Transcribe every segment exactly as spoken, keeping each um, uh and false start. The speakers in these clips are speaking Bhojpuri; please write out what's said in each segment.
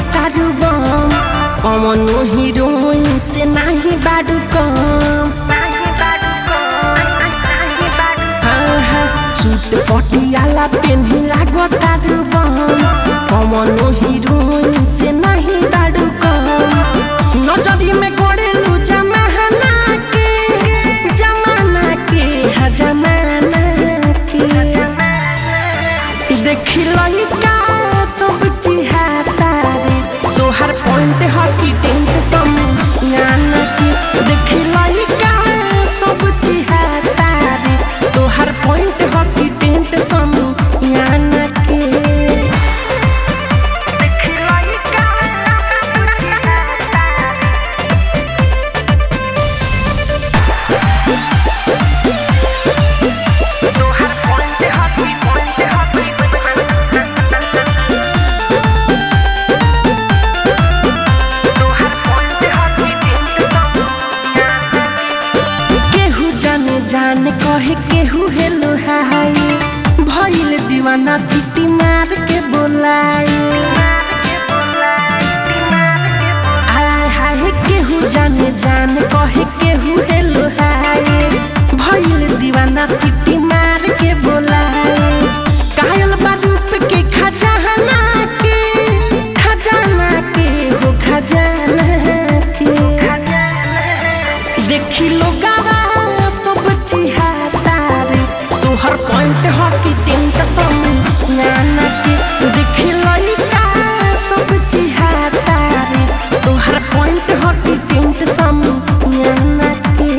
तारू बम कमनो हीरोइन से नहीं बाडू कम सूट पटियाला पेन्ही लागो तारू बम कमनो हीरोइन से नहीं बाडू कम नजरी में गड़ेलू जमाना के जमाना के हा जमाना के देखी लइका सब चिहाता रे तोहर पॉइंट हकी टेंट सम ज्ञान की देखी लइका सब चिहाता रे तोहर पॉइंट हकी टेंट सम ज्ञान के देखी लइका तोहर पॉइंट हकी पॉइंट हकी जान कहे केहू हेलो हाय भइल दीवाना सिटी मार के बोलाए आय हाय केहू जाने जान कहे केहू हेलो हाय भइल दीवाना सिटी मार के बोलाए कायल बारूप के खजाना के खजाना के हो खजाना के देखी लोगावा तोहर पॉइंट हकी टेंट सम ज्ञान के देखी लइका सब चिहाता रे तोहर पॉइंट हकी टेंट सम ज्ञान के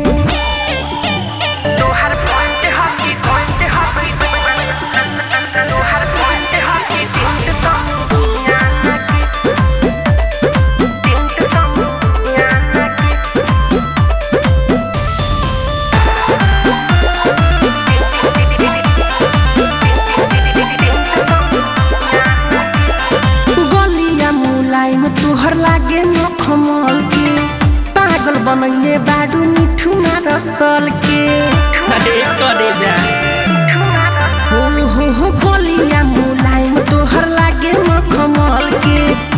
तोहर पॉइंट हकी पॉइंट हकी तोहर पॉइंट हकी टेंट सम ज्ञान के टेंट सम ज्ञान के तोहर लागे मखमल के पागल बनैले बाडू मिठू ना रसल के अरे करे जा हो हो हो गोलिया मुलायम तोहर लागे मखमल के